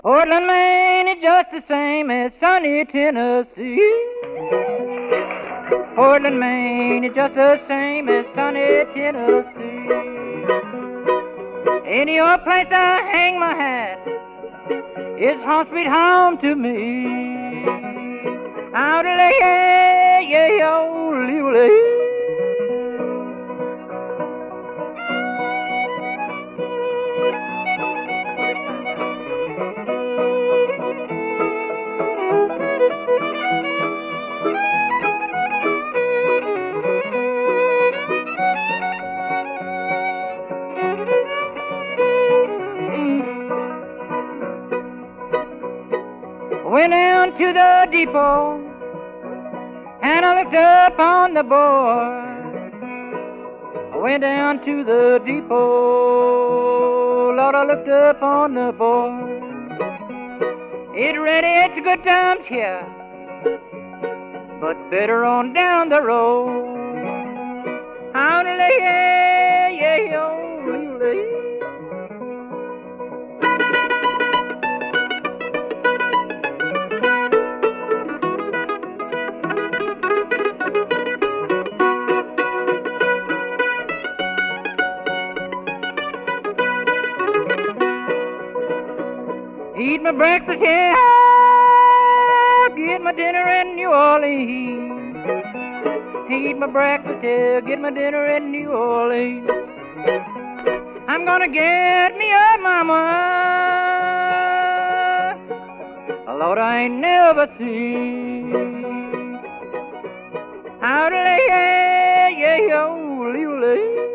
Portland, Maine is just the same as sunny Tennessee. Portland, Maine is just the same as sunny Tennessee. Any old place I hang my hat, it's home sweet home to me. Out yeah, yeah, oh, little. Went down to the depot and I looked up on the board. I went down to the depot, Lord, I looked up on the board. It read, it's good times here, but better on down the road. Out yeah, yeah, oh, little. Eat my breakfast here, get my dinner in New Orleans. Eat my breakfast here, get my dinner in New Orleans. I'm gonna get me a mama, Lord, I ain't never seen. Howdy, yeah, yeah, oh, little.